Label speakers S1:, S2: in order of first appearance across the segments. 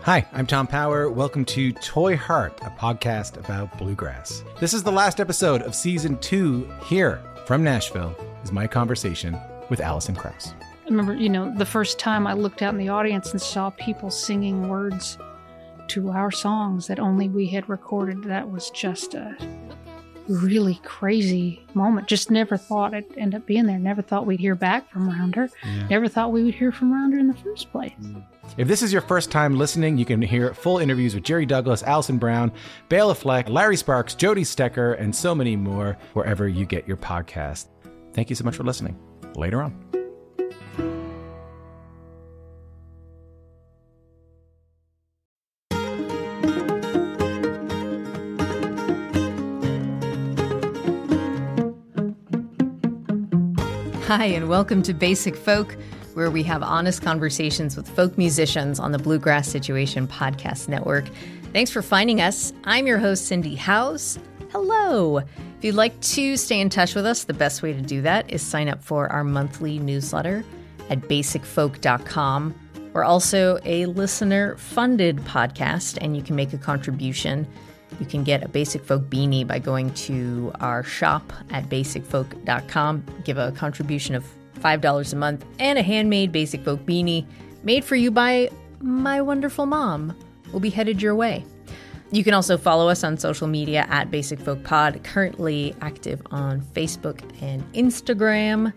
S1: Hi, I'm Tom Power. Welcome to Toy Heart, a podcast about bluegrass. This is the last episode of Season 2. Here from Nashville is my conversation with Alison Krauss.
S2: I remember, the first time I looked out in the audience and saw people singing words to our songs that only we had recorded. That was just a really crazy moment. Just never thought it'd end up being there. Never thought we'd hear back from Rounder. Yeah. Never thought we would hear from Rounder in the first place.
S1: If this is your first time listening, you can hear full interviews with Jerry Douglas, Alison Brown, Bela Fleck, Larry Sparks, Jody Stecker, and so many more wherever you get your podcast. Thank you so much for listening. Later on.
S3: Hi, and welcome to Basic Folk, where we have honest conversations with folk musicians on the Bluegrass Situation Podcast Network. Thanks for finding us. I'm your host, Cindy Howes. Hello. If you'd like to stay in touch with us, the best way to do that is sign up for our monthly newsletter at basicfolk.com. We're also a listener-funded podcast, and you can make a contribution. You can get a Basic Folk beanie by going to our shop at basicfolk.com. Give a contribution of $5 a month and a handmade Basic Folk beanie made for you by my wonderful mom will be headed your way. You can also follow us on social media at Basic Folk Pod, currently active on Facebook and Instagram.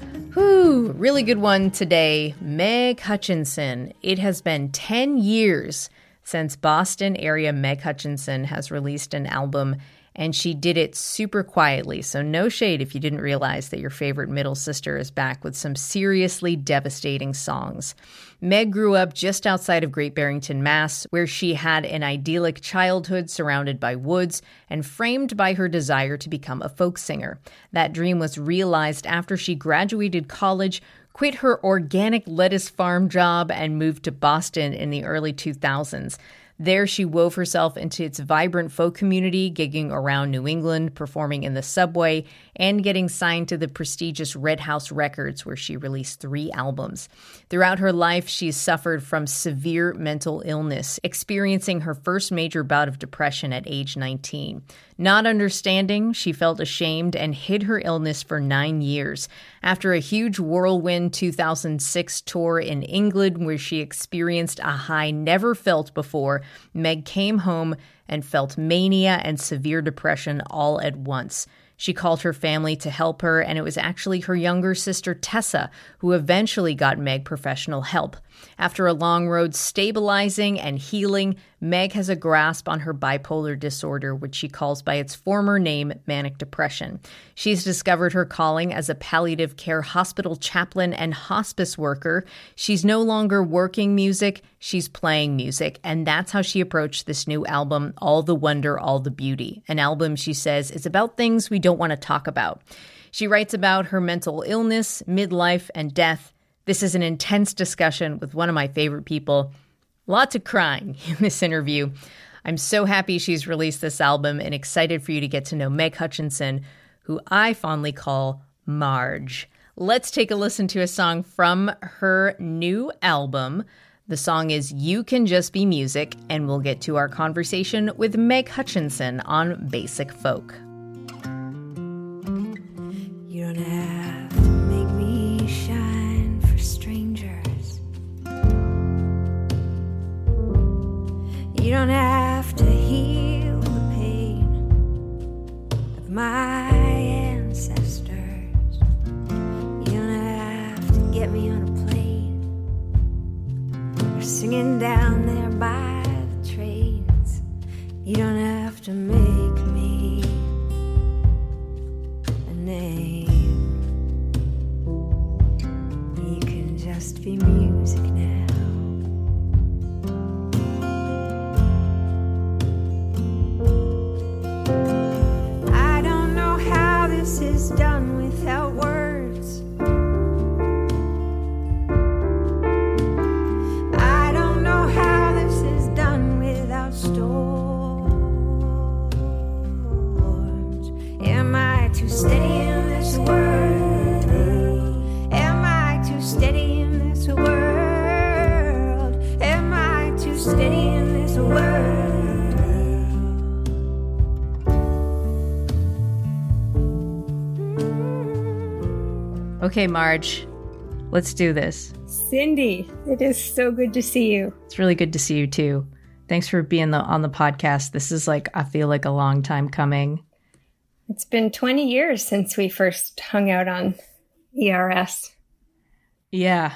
S3: Whew, really good one today. Meg Hutchinson. It has been 10 years since Boston area Meg Hutchinson has released an album, and she did it super quietly, so no shade if you didn't realize that your favorite middle sister is back with some seriously devastating songs. Meg grew up just outside of Great Barrington, Mass., where she had an idyllic childhood surrounded by woods and framed by her desire to become a folk singer. That dream was realized after she graduated college, quit her organic lettuce farm job, and moved to Boston in the early 2000s. There, she wove herself into its vibrant folk community, gigging around New England, performing in the subway, and getting signed to the prestigious Red House Records, where she released 3 albums. Throughout her life, she's suffered from severe mental illness, experiencing her first major bout of depression at age 19. Not understanding, she felt ashamed and hid her illness for 9 years. After a huge whirlwind 2006 tour in England, where she experienced a high never felt before, Meg came home and felt mania and severe depression all at once. She called her family to help her, and it was actually her younger sister, Tessa, who eventually got Meg professional help. After a long road stabilizing and healing, Meg has a grasp on her bipolar disorder, which she calls by its former name, manic depression. She's discovered her calling as a palliative care hospital chaplain and hospice worker. She's no longer working music, she's playing music, and that's how she approached this new album, All the Wonder, All the Beauty. An album, she says, is about things we don't want to talk about. She writes about her mental illness, midlife, and death. This is an intense discussion with one of my favorite people. Lots of crying in this interview. I'm so happy she's released this album and excited for you to get to know Meg Hutchinson, who I fondly call Marge. Let's take a listen to a song from her new album. The song is You Can Just Be Music, and we'll get to our conversation with Meg Hutchinson on Basic Folk.
S4: You don't have to make me shine for strangers. You don't have to heal the pain of my ancestors. You don't have to get me on a plane or singing down there by the trains. You don't have to make me a name. You can just be music now. I don't know how this is done without words. I don't know how this is done without stories. stay in this world.
S3: Okay, Marge, let's do this.
S5: Cindy, it is so good to see you.
S3: It's really good to see you too. Thanks for being on the podcast. This is I feel like a long time coming.
S5: It's been 20 years since we first hung out on ERS.
S3: Yeah.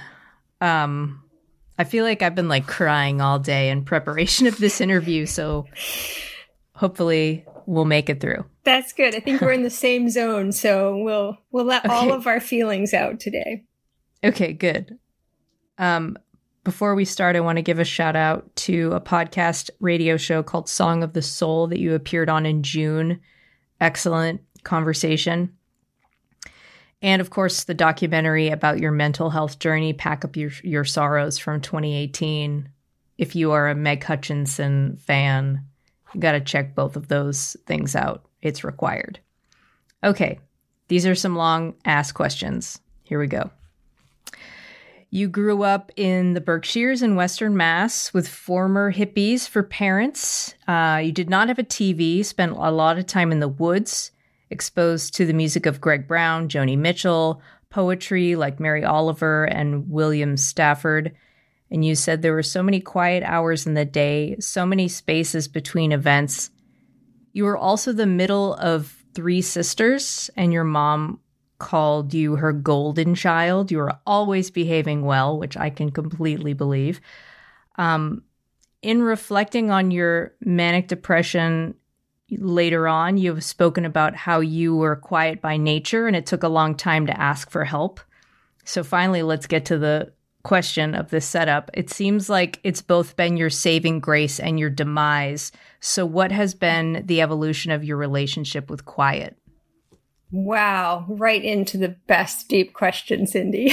S3: I feel like I've been crying all day in preparation of this interview, so hopefully we'll make it through.
S5: That's good. I think we're in the same zone, so we'll let all of our feelings out today.
S3: Okay, good. Before we start, I want to give a shout out to a podcast radio show called Song of the Soul that you appeared on in June. Excellent conversation. And of course, the documentary about your mental health journey, Pack Up Your Sorrows, from 2018. If you are a Meg Hutchinson fan, you got to check both of those things out. It's required. Okay, these are some long-ass questions. Here we go. You grew up in the Berkshires in Western Mass with former hippies for parents. You did not have a TV, spent a lot of time in the woods, exposed to the music of Greg Brown, Joni Mitchell, poetry like Mary Oliver and William Stafford. And you said there were so many quiet hours in the day, so many spaces between events. You were also the middle of 3 sisters, and your mom called you her golden child. You were always behaving well, which I can completely believe. In reflecting on your manic depression later on, you have spoken about how you were quiet by nature and it took a long time to ask for help. So finally, let's get to the question of this setup. It seems like it's both been your saving grace and your demise. So what has been the evolution of your relationship with quiet?
S5: Wow, right into the best deep question, Cindy.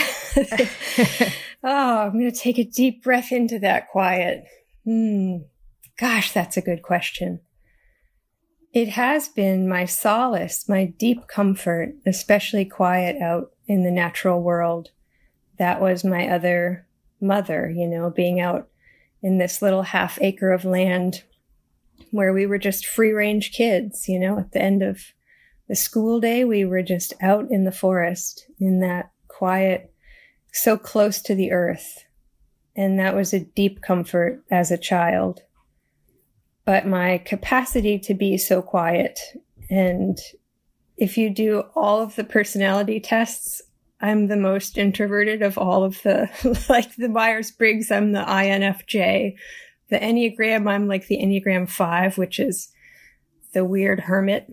S5: I'm going to take a deep breath into that quiet. Gosh, that's a good question. It has been my solace, my deep comfort, especially quiet out in the natural world. That was my other mother, being out in this little half acre of land where we were just free range kids, at the end of the school day, we were just out in the forest in that quiet, so close to the earth. And that was a deep comfort as a child. But my capacity to be so quiet, and if you do all of the personality tests, I'm the most introverted of all of the, the Myers-Briggs, I'm the INFJ. The Enneagram, I'm the Enneagram 5, which is the weird hermit.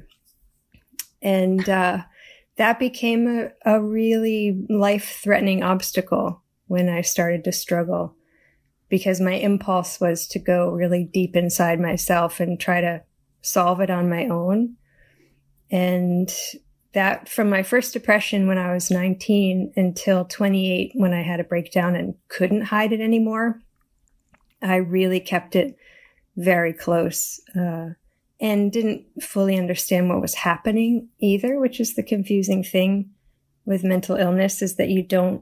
S5: And that became a really life-threatening obstacle when I started to struggle, because my impulse was to go really deep inside myself and try to solve it on my own. And that, from my first depression when I was 19 until 28, when I had a breakdown and couldn't hide it anymore, I really kept it very close. And didn't fully understand what was happening either, which is the confusing thing with mental illness, is that you don't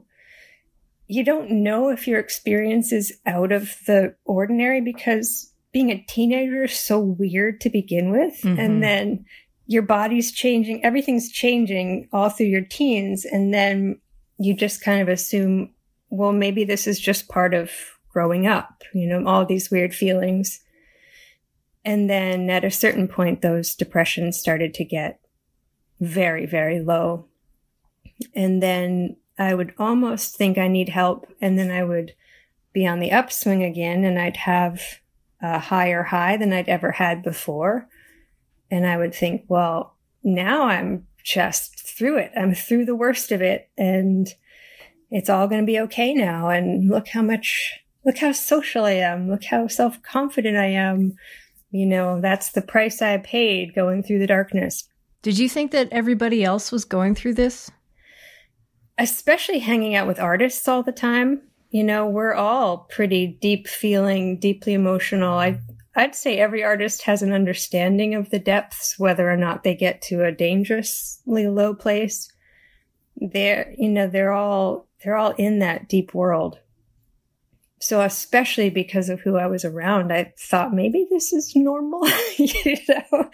S5: know if your experience is out of the ordinary, because being a teenager is so weird to begin with. Mm-hmm. And then your body's changing, everything's changing all through your teens. And then you just kind of assume, well, maybe this is just part of growing up, all these weird feelings. And then at a certain point, those depressions started to get very, very low. And then I would almost think I need help. And then I would be on the upswing again, and I'd have a higher high than I'd ever had before. And I would think, well, now I'm just through it. I'm through the worst of it. And it's all going to be okay now. And look how social I am. Look how self-confident I am. That's the price I paid going through the darkness.
S3: Did you think that everybody else was going through this?
S5: Especially hanging out with artists all the time. We're all pretty deep feeling, deeply emotional. I'd say every artist has an understanding of the depths, whether or not they get to a dangerously low place. They're all in that deep world. So especially because of who I was around, I thought maybe this is normal, you know?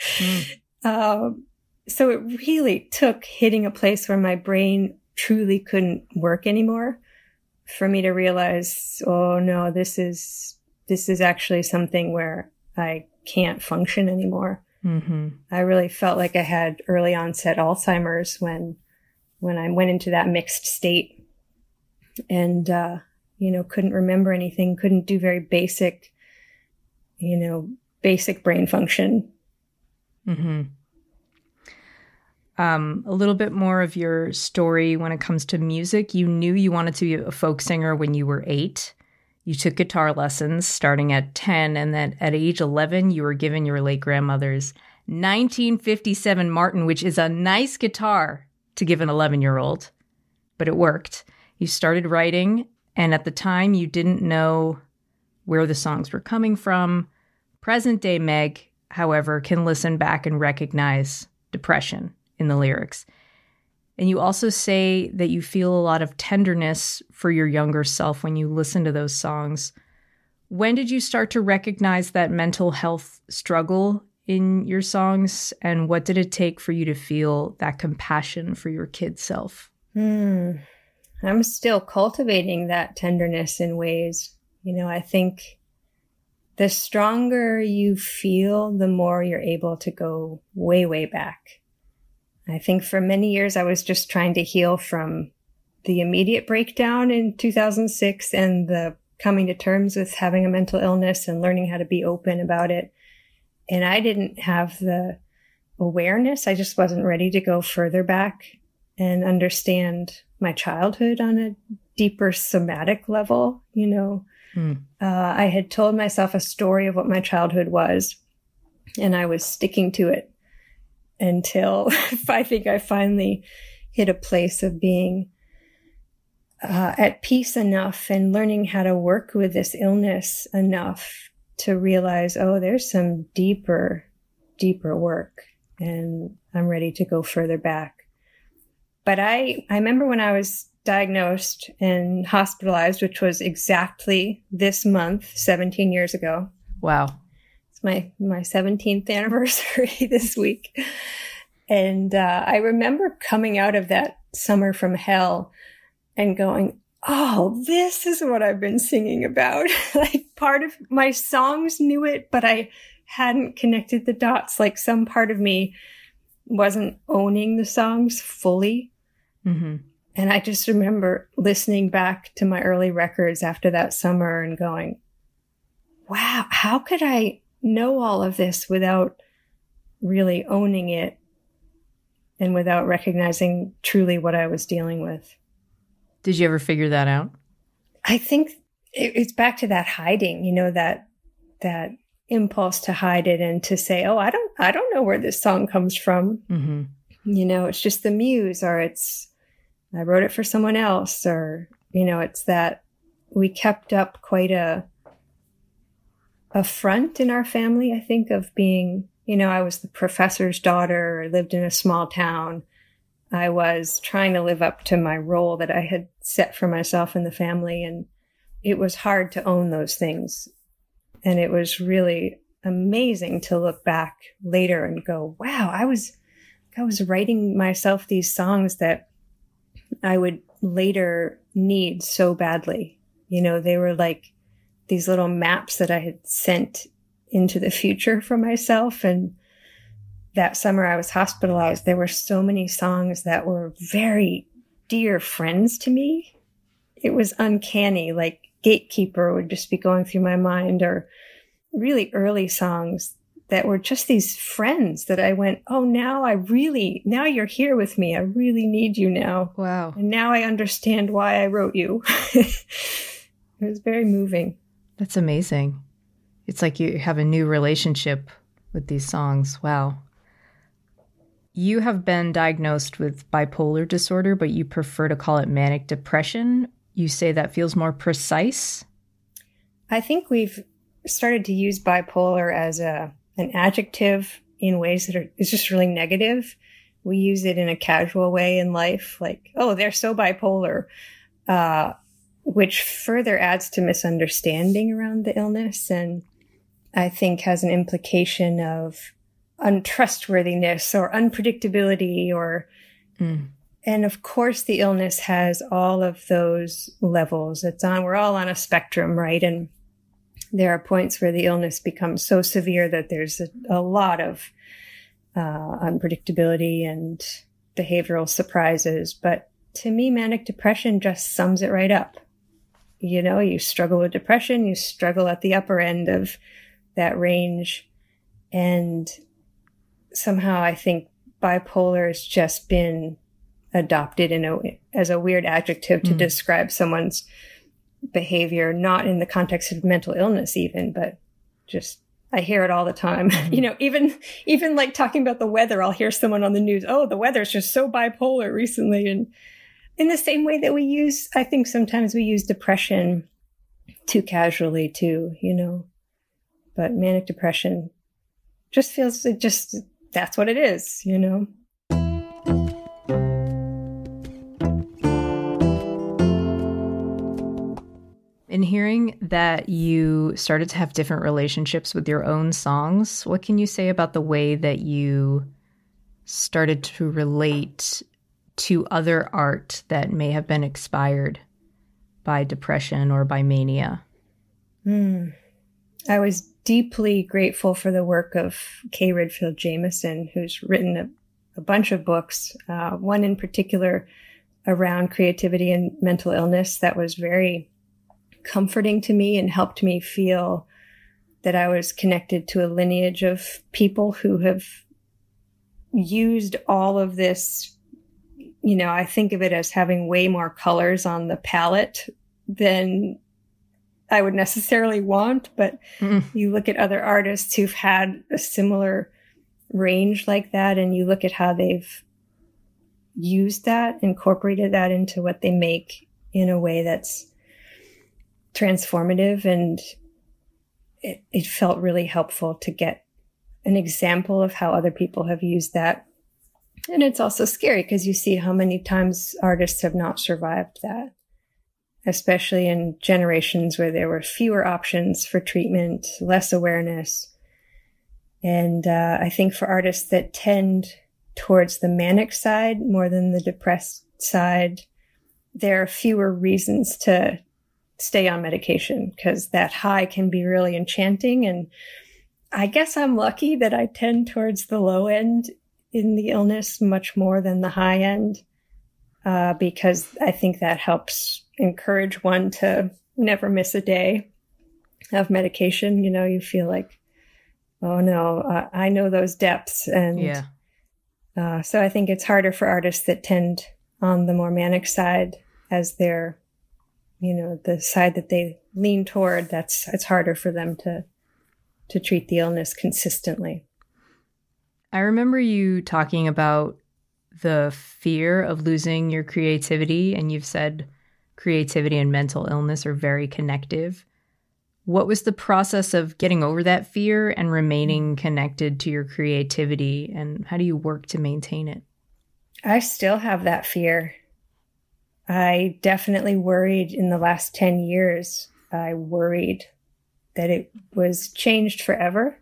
S5: So it really took hitting a place where my brain truly couldn't work anymore for me to realize, oh no, this is actually something where I can't function anymore.
S3: Mm-hmm.
S5: I really felt like I had early onset Alzheimer's when I went into that mixed state and, couldn't remember anything, couldn't do very basic brain function.
S3: Mm-hmm. A little bit more of your story when it comes to music. You knew you wanted to be a folk singer when you were 8. You took guitar lessons starting at 10, and then at age 11, you were given your late grandmother's 1957 Martin, which is a nice guitar to give an 11-year-old, but it worked. You started writing, and at the time, you didn't know where the songs were coming from. Present-day Meg, however, can listen back and recognize depression in the lyrics. And you also say that you feel a lot of tenderness for your younger self when you listen to those songs. When did you start to recognize that mental health struggle in your songs? And what did it take for you to feel that compassion for your kid self?
S5: I'm still cultivating that tenderness in ways. I think the stronger you feel, the more you're able to go way, way back. I think for many years, I was just trying to heal from the immediate breakdown in 2006 and the coming to terms with having a mental illness and learning how to be open about it. And I didn't have the awareness. I just wasn't ready to go further back and understand my childhood on a deeper somatic level. I had told myself a story of what my childhood was, and I was sticking to it until I think I finally hit a place of being at peace enough and learning how to work with this illness enough to realize, oh, there's some deeper work, and I'm ready to go further back. But I remember when I was diagnosed and hospitalized, which was exactly this month, 17 years ago.
S3: Wow.
S5: My 17th anniversary this week. And I remember coming out of that summer from hell and going, oh, this is what I've been singing about. Like part of my songs knew it, but I hadn't connected the dots. Like some part of me wasn't owning the songs fully.
S3: Mm-hmm.
S5: And I just remember listening back to my early records after that summer and going, wow, how could I know all of this without really owning it and without recognizing truly what I was dealing with?
S3: Did you ever figure that out?
S5: I think it's back to that hiding, that impulse to hide it and to say, oh, I don't know where this song comes from.
S3: Mm-hmm.
S5: It's just the muse, or I wrote it for someone else, or, it's that we kept up quite a front in our family, I think, of being, I was the professor's daughter, I lived in a small town. I was trying to live up to my role that I had set for myself in the family. And it was hard to own those things. And it was really amazing to look back later and go, wow, I was writing myself these songs that I would later need so badly. They were like these little maps that I had sent into the future for myself. And that summer I was hospitalized, there were so many songs that were very dear friends to me. It was uncanny, like Gatekeeper would just be going through my mind, or really early songs that were just these friends that I went, oh, now you're here with me. I really need you now.
S3: Wow.
S5: And now I understand why I wrote you. It was very moving.
S3: That's amazing. It's like you have a new relationship with these songs. Wow. You have been diagnosed with bipolar disorder, but you prefer to call it manic depression. You say that feels more precise.
S5: I think we've started to use bipolar as an adjective in ways that is just really negative. We use it in a casual way in life, like, oh, they're so bipolar. which further adds to misunderstanding around the illness, and I think has an implication of untrustworthiness or unpredictability or and of course the illness has all of those levels. We're all on a spectrum, right? And there are points where the illness becomes so severe that there's a lot of unpredictability and behavioral surprises. But to me, manic depression just sums it right up. You know, you struggle with depression, you struggle at the upper end of that range. And somehow I think bipolar has just been adopted as a weird adjective to describe someone's behavior, not in the context of mental illness even, but just, I hear it all the time. You know, even like talking about the weather, I'll hear someone on the news, oh, the weather's just so bipolar recently. And in the same way that I think sometimes we use depression too casually too, you know, but manic depression just feels, that's what it is, you know?
S3: In hearing that you started to have different relationships with your own songs, what can you say about the way that you started to relate to other art that may have been inspired by depression or by mania?
S5: I was deeply grateful for the work of Kay Redfield Jamison, who's written a bunch of books, one in particular around creativity and mental illness that was very comforting to me and helped me feel that I was connected to a lineage of people who have used all of this. You know, I think of it as having way more colors on the palette than I would necessarily want. But you look at other artists who've had a similar range like that, and you look at how they've used that, incorporated that into what they make in a way that's transformative. And it felt really helpful to get an example of how other people have used that. And it's also scary because you see how many times artists have not survived that, especially in generations where there were fewer options for treatment, less awareness. And I think for artists that tend towards the manic side more than the depressed side, there are fewer reasons to stay on medication because that high can be really enchanting. And I guess I'm lucky that I tend towards the low end in the illness much more than the high end, because I think that helps encourage one to never miss a day of medication. You know, you feel like, oh no, I know those depths. And so I think it's harder for artists that tend on the more manic side as their, you know, the side that they lean toward. It's harder for them to treat the illness consistently.
S3: I remember you talking about the fear of losing your creativity, and you've said creativity and mental illness are very connective. What was the process of getting over that fear and remaining connected to your creativity, and how do you work to maintain it?
S5: I still have that fear. I definitely worried in the last 10 years. I worried that it was changed forever.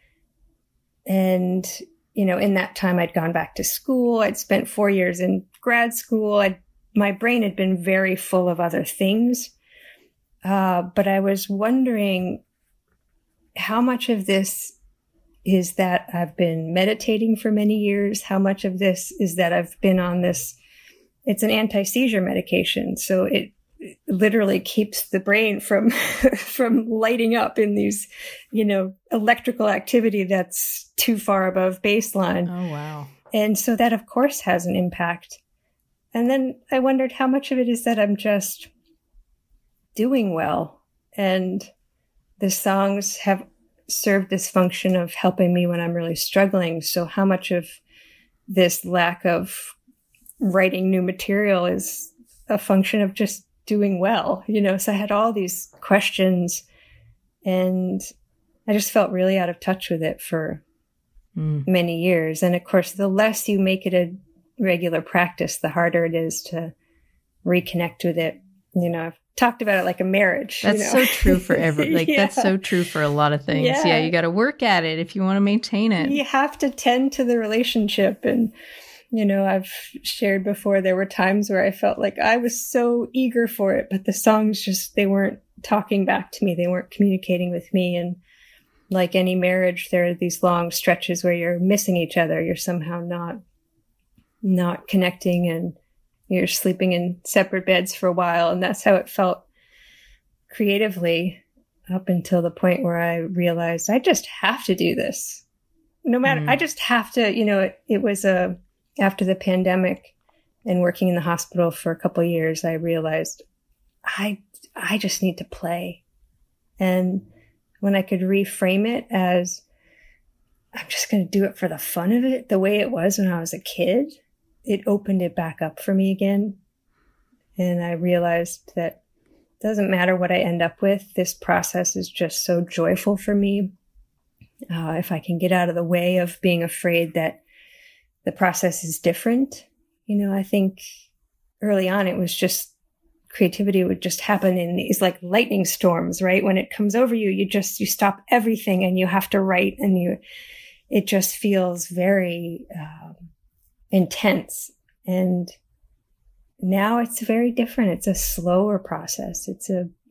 S5: And, you know, in that time, I'd gone back to school. I'd spent 4 years in grad school. My brain had been very full of other things. But I was wondering how much of this is that I've been meditating for many years. How much of this is that I've been on this, it's an anti-seizure medication. So it literally keeps the brain from lighting up in these, you know, electrical activity that's too far above baseline.
S3: Oh, wow.
S5: And so that, of course, has an impact. And then I wondered how much of it is that I'm just doing well. And the songs have served this function of helping me when I'm really struggling. So how much of this lack of writing new material is a function of just doing well, you know? So I had all these questions and I just felt really out of touch with it for many years. And of course, the less you make it a regular practice, the harder it is to reconnect with it. You know, I've talked about it like a marriage.
S3: That's so true for that's so true for a lot of things.
S5: Yeah.
S3: You got to work at it if you want to maintain it.
S5: You have to tend to the relationship. And, I've shared before, there were times where I felt like I was so eager for it, but the songs they weren't talking back to me. They weren't communicating with me. And like any marriage, there are these long stretches where you're missing each other. You're somehow not connecting, and you're sleeping in separate beds for a while. And that's how it felt creatively up until the point where I realized I just have to do this. No matter, I just have to, it was after the pandemic and working in the hospital for a couple of years, I realized I just need to play. And when I could reframe it as, I'm just going to do it for the fun of it, the way it was when I was a kid, it opened it back up for me again. And I realized that it doesn't matter what I end up with. This process is just so joyful for me. If I can get out of the way of being afraid that the process is different. I think early on it was just creativity would just happen in these like lightning storms, right? When it comes over you, you stop everything and you have to write, and it just feels very intense. And now it's very different. It's a slower process. It's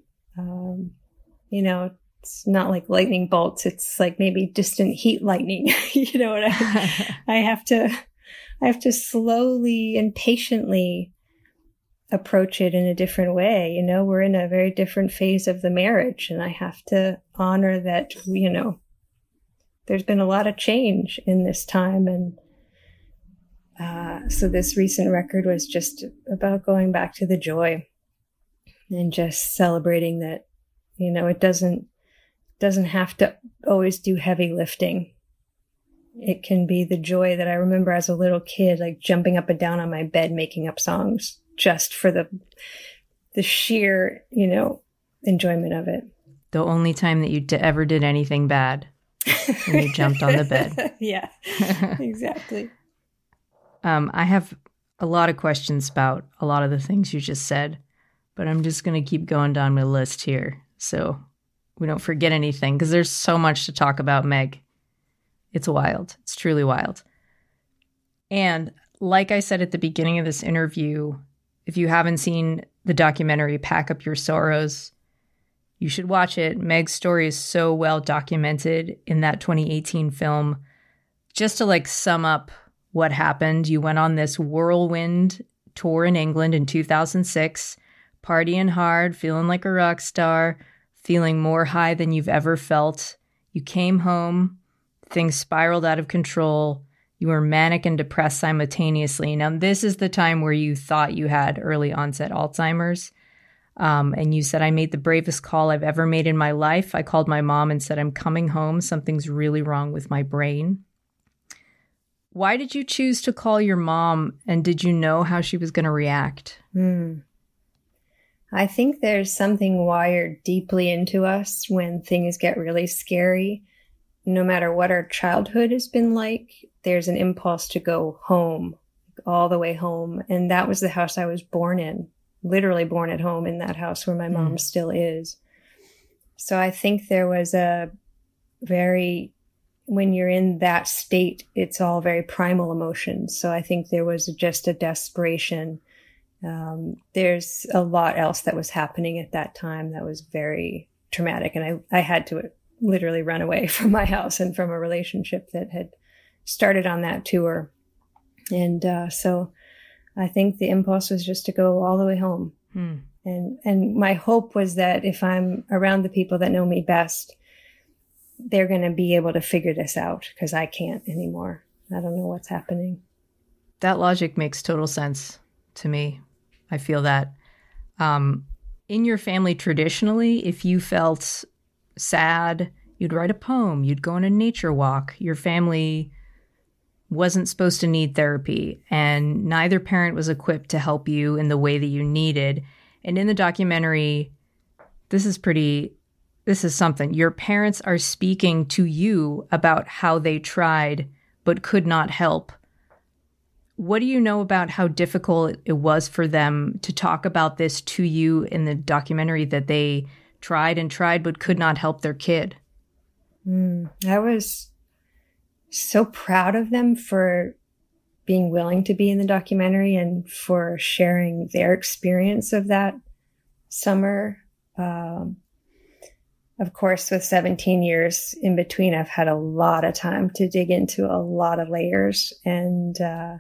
S5: it's not like lightning bolts. It's like maybe distant heat lightning. And I have to slowly and patiently approach it in a different way. We're in a very different phase of the marriage, and I have to honor that, there's been a lot of change in this time. And so this recent record was just about going back to the joy and just celebrating that, it doesn't have to always do heavy lifting. It can be the joy that I remember as a little kid, like jumping up and down on my bed, making up songs just for the sheer, enjoyment of it.
S3: The only time that you ever did anything bad, when you jumped on the bed.
S5: Yeah, exactly.
S3: I have a lot of questions about a lot of the things you just said, but I'm just going to keep going down my list here so we don't forget anything, because there's so much to talk about, Meg. It's wild. It's truly wild. And like I said at the beginning of this interview, if you haven't seen the documentary Pack Up Your Sorrows, you should watch it. Meg's story is so well documented in that 2018 film. Just to sum up what happened, you went on this whirlwind tour in England in 2006, partying hard, feeling like a rock star, feeling more high than you've ever felt. You came home, things spiraled out of control. You were manic and depressed simultaneously. Now, this is the time where you thought you had early onset Alzheimer's. And you said, I made the bravest call I've ever made in my life. I called my mom and said, I'm coming home. Something's really wrong with my brain. Why did you choose to call your mom? And did you know how she was going to react?
S5: I think there's something wired deeply into us when things get really scary. No matter what our childhood has been like, there's an impulse to go home, all the way home. And that was the house I was born in, literally born at home in that house where my mom still is. So I think there was when you're in that state, it's all very primal emotions. So I think there was just a desperation. There's a lot else that was happening at that time that was very traumatic. And I had to literally run away from my house and from a relationship that had started on that tour. And so I think the impulse was just to go all the way home. And my hope was that if I'm around the people that know me best, they're going to be able to figure this out, because I can't anymore. I don't know what's happening.
S3: That logic makes total sense to me. I feel that. In your family, traditionally, if you felt sad, you'd write a poem, you'd go on a nature walk. Your family wasn't supposed to need therapy, and neither parent was equipped to help you in the way that you needed. And in the documentary, this is something. Your parents are speaking to you about how they tried but could not help. what do you know about how difficult it was for them to talk about this to you in the documentary, that they tried and tried but could not help their kid?
S5: I was so proud of them for being willing to be in the documentary and for sharing their experience of that summer. Of course, with 17 years in between, I've had a lot of time to dig into a lot of layers. And,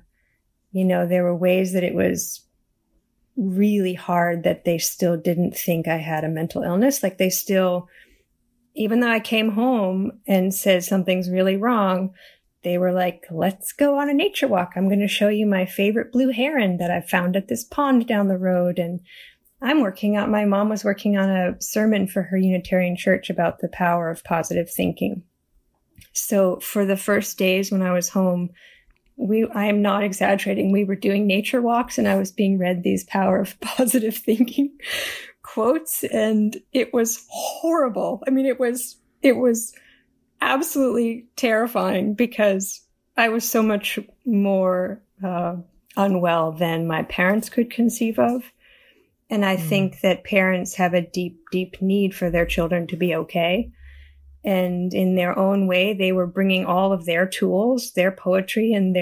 S5: there were ways that it was really hard that they still didn't think I had a mental illness. Like they still, even though I came home and said something's really wrong, they were like, let's go on a nature walk. I'm going to show you my favorite blue heron that I found at this pond down the road. And my mom was working on a sermon for her Unitarian church about the power of positive thinking. So for the first days when I was home, I am not exaggerating. We were doing nature walks and I was being read these power of positive thinking quotes, and it was horrible. I mean, it was absolutely terrifying because I was so much more unwell than my parents could conceive of. And I think that parents have a deep, deep need for their children to be okay. And in their own way, they were bringing all of their tools, their poetry, and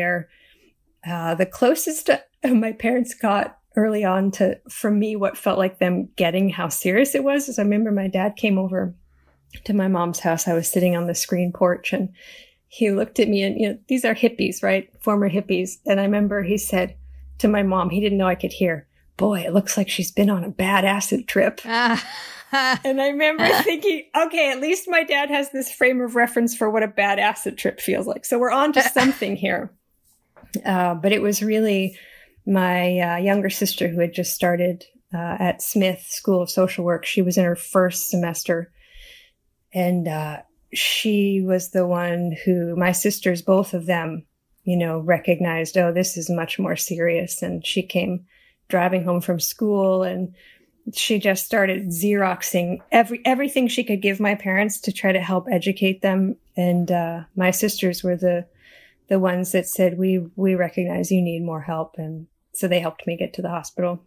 S5: the closest my parents got early on for me, what felt like them getting how serious it was. Is I remember my dad came over to my mom's house. I was sitting on the screen porch and he looked at me and, these are hippies, right? Former hippies. And I remember he said to my mom, he didn't know I could hear, boy, it looks like she's been on a bad acid trip. And I remember thinking, okay, at least my dad has this frame of reference for what a bad acid trip feels like. So we're on to something here. But it was really my younger sister who had just started at Smith School of Social Work. She was in her first semester. And she was the one who, my sisters, both of them, recognized, oh, this is much more serious. And she came driving home from school and she just started Xeroxing everything she could give my parents to try to help educate them. And my sisters were the ones that said, we recognize you need more help. And so they helped me get to the hospital.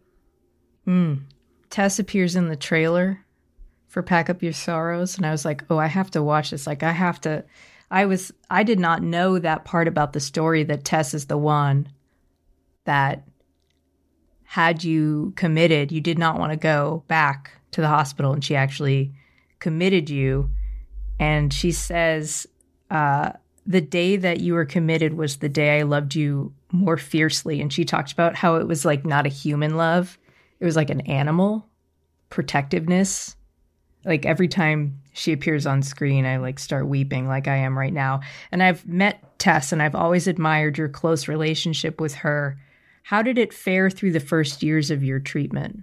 S3: Tess appears in the trailer for Pack Up Your Sorrows. And I was like, oh, I have to watch this. Like, I did not know that part about the story, that Tess is the one that had you committed. You did not want to go back to the hospital, and she actually committed you. And she says, the day that you were committed was the day I loved you more fiercely. And she talked about how it was like not a human love. It was like an animal protectiveness. Like every time she appears on screen, I like start weeping like I am right now. And I've met Tess and I've always admired your close relationship with her. How did it fare through the first years of your treatment?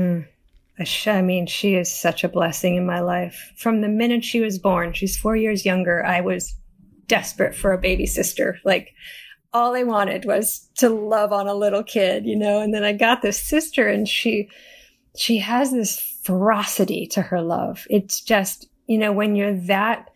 S5: I mean, she is such a blessing in my life. From the minute she was born, she's 4 years younger, I was desperate for a baby sister. Like, all I wanted was to love on a little kid, and then I got this sister and she has this ferocity to her love. It's just, when you're that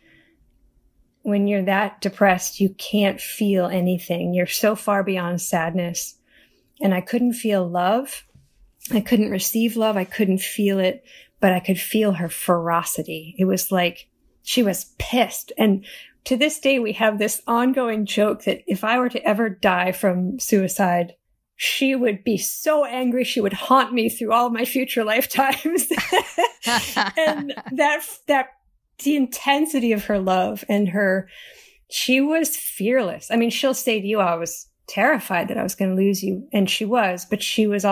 S5: depressed, you can't feel anything. You're so far beyond sadness. And I couldn't feel love. I couldn't receive love. I couldn't feel it, but I could feel her ferocity. It was like she was pissed. And to this day, we have this ongoing joke that if I were to ever die from suicide, she would be so angry. She would haunt me through all my future lifetimes. And the intensity of her love and she was fearless. I mean, she'll say to you, I was terrified that I was going to lose you. And she was, but she was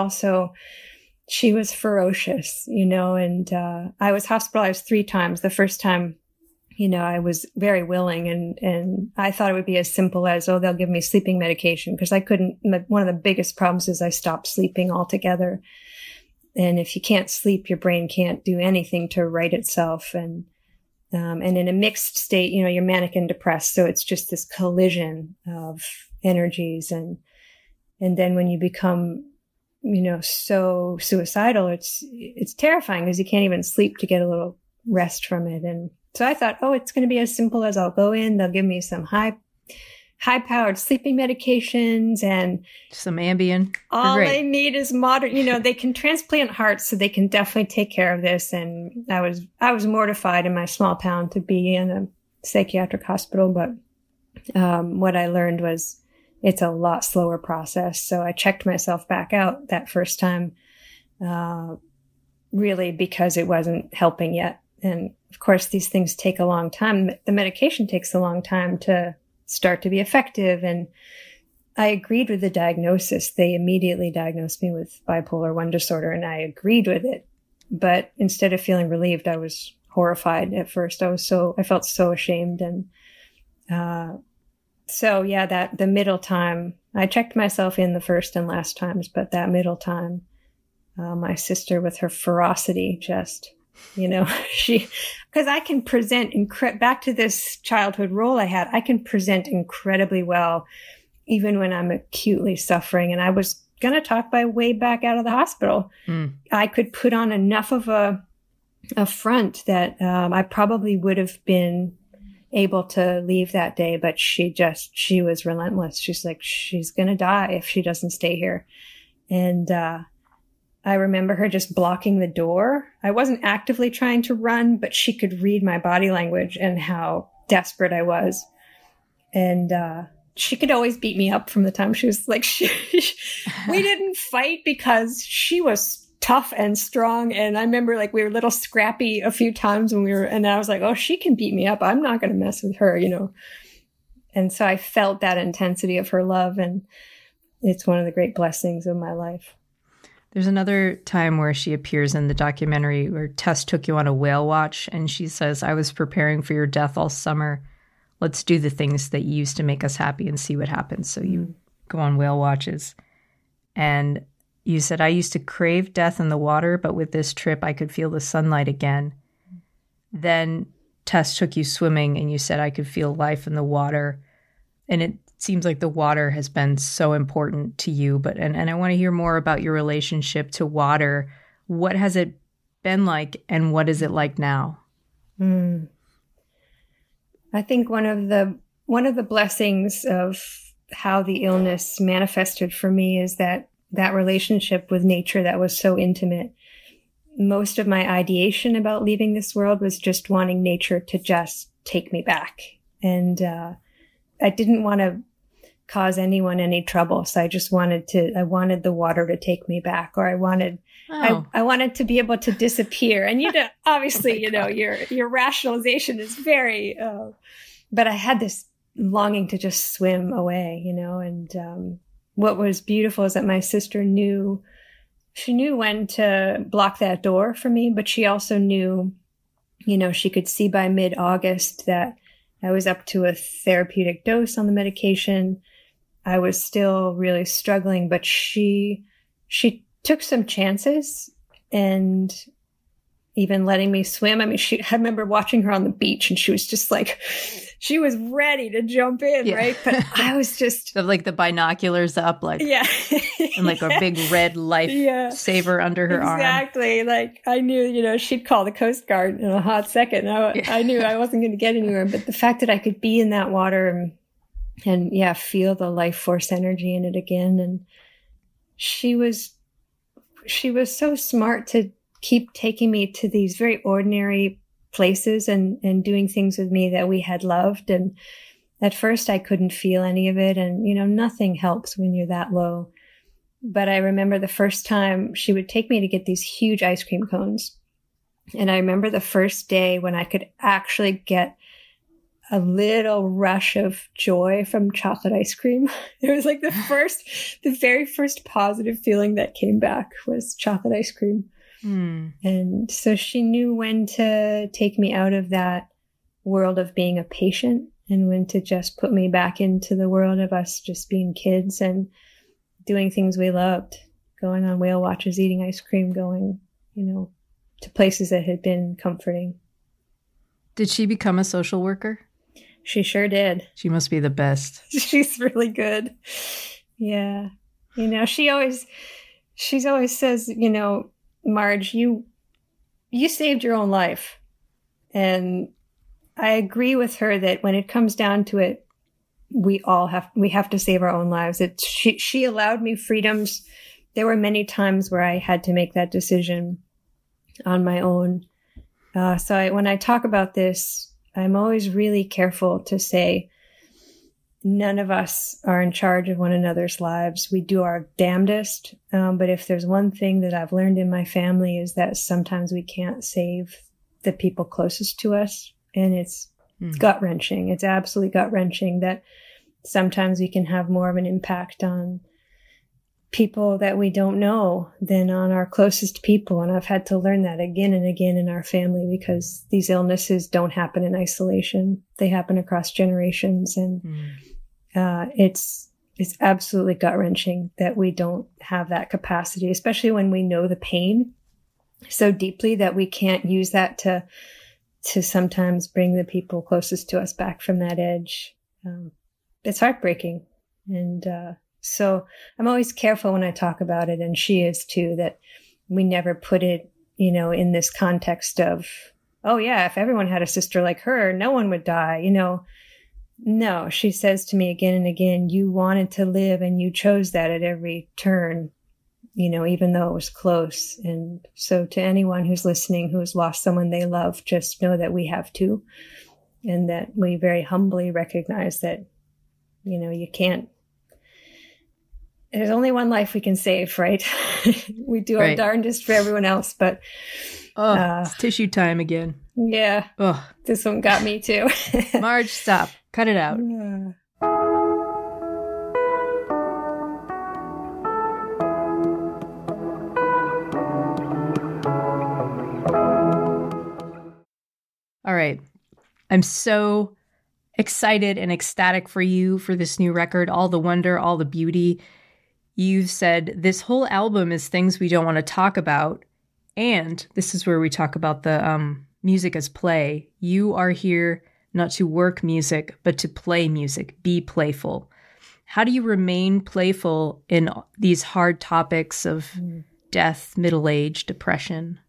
S5: ferocious, and I was hospitalized 3 times. The first time, I was very willing and I thought it would be as simple as, oh, they'll give me sleeping medication, because I couldn't. One of the biggest problems is I stopped sleeping altogether. And if you can't sleep, your brain can't do anything to right itself. And in a mixed state, you're manic and depressed. So it's just this collision of energies. And then when you become, so suicidal, it's terrifying because you can't even sleep to get a little rest from it. And so I thought, oh, it's going to be as simple as I'll go in, they'll give me some high high-powered sleeping medications and
S3: some Ambien.
S5: All they need is modern, they can transplant hearts, so they can definitely take care of this. And I was mortified in my small town to be in a psychiatric hospital, but what I learned was it's a lot slower process. So I checked myself back out that first time, really because it wasn't helping yet. And of course, these things take a long time. The medication takes a long time to start to be effective. And I agreed with the diagnosis. They immediately diagnosed me with bipolar 1 disorder, and I agreed with it. But instead of feeling relieved, I was horrified at first. I felt so ashamed. And the middle time, I checked myself in the first and last times, but that middle time, my sister with her ferocity just, because I can present back to this childhood role I had, I can present incredibly well, even when I'm acutely suffering. And I was going to talk my way back out of the hospital. I could put on enough of a front that I probably would have been able to leave that day, but she was relentless. She's like, she's going to die if she doesn't stay here. And I remember her just blocking the door. I wasn't actively trying to run, but she could read my body language and how desperate I was. And she could always beat me up from the time she was like, we didn't fight because she was tough and strong. And I remember we were a little scrappy a few times and I was like, oh, she can beat me up. I'm not going to mess with her, And so I felt that intensity of her love. And it's one of the great blessings of my life.
S3: There's another time where she appears in the documentary where Tess took you on a whale watch, and she says, I was preparing for your death all summer. Let's do the things that used to make us happy and see what happens. So you go on whale watches. And you said, I used to crave death in the water, but with this trip, I could feel the sunlight again. Then Tess took you swimming, and you said, I could feel life in the water. And it seems like the water has been so important to you, and I want to hear more about your relationship to water. What has it been like, and what is it like now?
S5: I think one of the blessings of how the illness manifested for me is that relationship with nature that was so intimate. Most of my ideation about leaving this world was just wanting nature to just take me back. And I didn't want to cause anyone any trouble. So I just wanted the water to take me back, or I wanted to be able to disappear. And obviously, your rationalization is very, but I had this longing to just swim away, and what was beautiful is that my sister knew when to block that door for me, but she also knew, she could see by mid-August that I was up to a therapeutic dose on the medication. I was still really struggling, but she took some chances and even letting me swim. I mean, I remember watching her on the beach, and she was just she was ready to jump in, right? But I was just
S3: so the binoculars up, and a big red life saver under her arm.
S5: Exactly. I knew, she'd call the Coast Guard in a hot second. I knew I wasn't going to get anywhere, but the fact that I could be in that water and feel the life force energy in it again. And she was so smart to keep taking me to these very ordinary places and doing things with me that we had loved. And at first I couldn't feel any of it. And, nothing helps when you're that low. But I remember the first time she would take me to get these huge ice cream cones. And I remember the first day when I could actually get a little rush of joy from chocolate ice cream. It was the very first positive feeling that came back was chocolate ice cream. And so she knew when to take me out of that world of being a patient and when to just put me back into the world of us just being kids and doing things we loved, going on whale watches, eating ice cream, going, to places that had been comforting.
S3: Did she become a social worker?
S5: She sure did.
S3: She must be the best.
S5: She's really good. Yeah. She always says, Marge, you saved your own life. And I agree with her that when it comes down to it, we have to save our own lives. She allowed me freedoms. There were many times where I had to make that decision on my own. When I talk about this, I'm always really careful to say none of us are in charge of one another's lives. We do our damnedest. But if there's one thing that I've learned in my family is that sometimes we can't save the people closest to us. And it's gut-wrenching. It's absolutely gut-wrenching that sometimes we can have more of an impact on people that we don't know than on our closest people. And I've had to learn that again and again in our family, because these illnesses don't happen in isolation. They happen across generations. And it's absolutely gut-wrenching that we don't have that capacity, especially when we know the pain so deeply that we can't use that to sometimes bring the people closest to us back from that edge. It's heartbreaking. And so I'm always careful when I talk about it, and she is too, that we never put it, in this context of, oh yeah, if everyone had a sister like her, no one would die, No, she says to me again and again, you wanted to live and you chose that at every turn, even though it was close. And so to anyone who's listening, who's lost someone they love, just know that we have too. And that we very humbly recognize that, you can't, there's only one life we can save, right? We do our darndest for everyone else, but
S6: it's tissue time again.
S5: Yeah. This one got me too.
S6: Marge, stop. Cut it out. All right. I'm so excited and ecstatic for you for this new record, all the wonder, all the beauty. You've said this whole album is things we don't want to talk about. And this is where we talk about the music as play. You are here not to work music, but to play music, be playful. How do you remain playful in these hard topics of death, middle age, depression?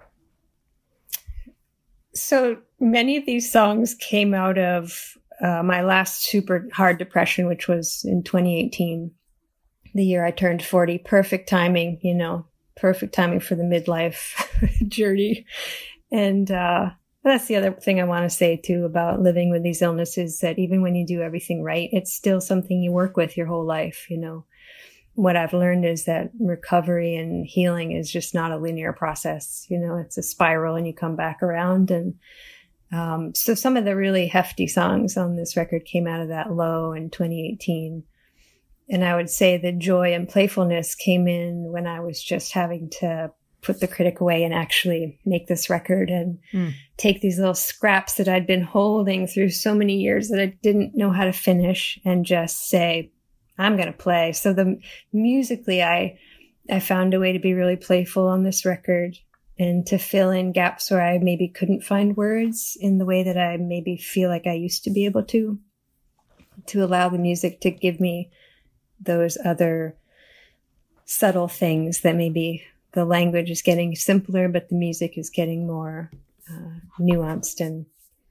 S5: So many of these songs came out of my last super hard depression, which was in 2018, the year I turned 40. Perfect timing, perfect timing for the midlife journey. And that's the other thing I want to say too about living with these illnesses, that even when you do everything right, it's still something you work with your whole life. What I've learned is that recovery and healing is just not a linear process. It's a spiral and you come back around. And so some of the really hefty songs on this record came out of that low in 2018. And I would say the joy and playfulness came in when I was just having to put the critic away and actually make this record and take these little scraps that I'd been holding through so many years that I didn't know how to finish and just say, I'm going to play. So musically, I found a way to be really playful on this record and to fill in gaps where I maybe couldn't find words in the way that I maybe feel like I used to be able to allow the music to give me those other subtle things that maybe the language is getting simpler, but the music is getting more nuanced. And